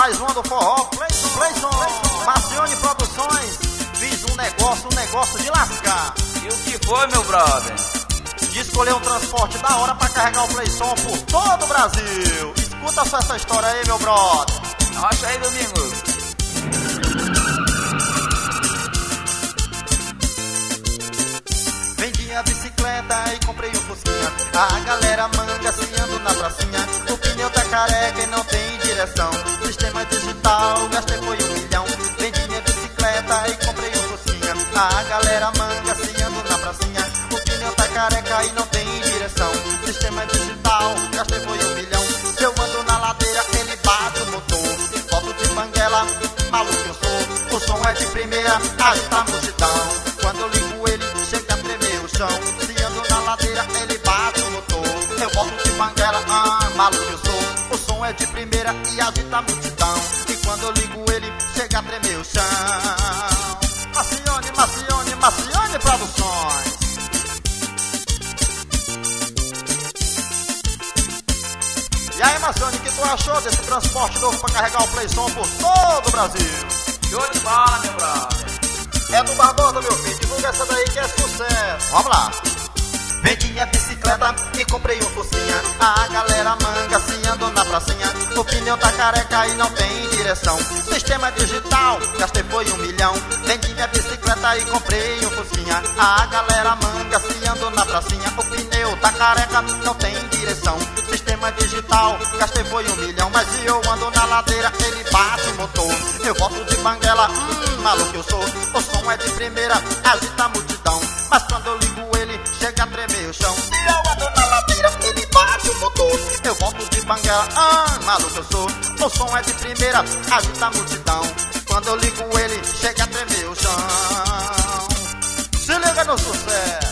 mais uma do forró, Playson, Marcione Produções. Fiz um negócio de lascar. E o que foi, meu brother? De escolher um transporte da hora pra carregar o Playson por todo o Brasil. Escuta só essa história aí, meu brother. Rocha aí, Domingo. Vendi a bicicleta e comprei um Fusquinha. A galera mangaceando na pracinha. O pneu tá careca e não tem direção. Sistema digital, gastei foi 1 milhão. Vendi minha bicicleta e comprei um Fusquinha. A galera mangaceando na pracinha. O pneu tá careca e não tem direção. Sistema digital, gastei foi 1 milhão. Se eu ando na ladeira, ele bate o motor. Volto de banguela, maluco eu sou. O som é de primeira, agita a multidão. Quando eu ligo ele, chega a tremer o chão. Se ando na ladeira, ele bate o motor. Eu volto de banguela, maluco eu sou. O som é de primeira e agita a multidão. E quando eu ligo ele, chega a tremer o chão. Marcione Produções. E aí, Marcione, o que tu achou desse transporte novo pra carregar o Playson por todo o Brasil? Show de bola, meu brother. É do Barbosa, meu filho, divulga essa daí que é sucesso. Vamos lá. Vendi minha bicicleta e comprei um Fusquinha. A galera mangaceando na pracinha. O pneu tá careca e não tem direção. Sistema digital, gastei foi 1 milhão. Vendi minha bicicleta e comprei um Fusquinha. A galera mangaceando na pracinha. O pneu tá careca, não tem direção. Sistema digital, gastei foi 1 milhão. Mas se eu ando na ladeira, ele bate o motor. Eu volto de banguela, maluco eu sou. O som é de primeira, agita a multidão. Mas quando eu ligo ele, chega a tremer o chão. Se eu ando na ladeira, ele bate o motor. Eu volto de banguela, maluco eu sou. O som é de primeira, agita a multidão. Quando eu ligo ele, chega a tremer o chão. Se liga no sucesso.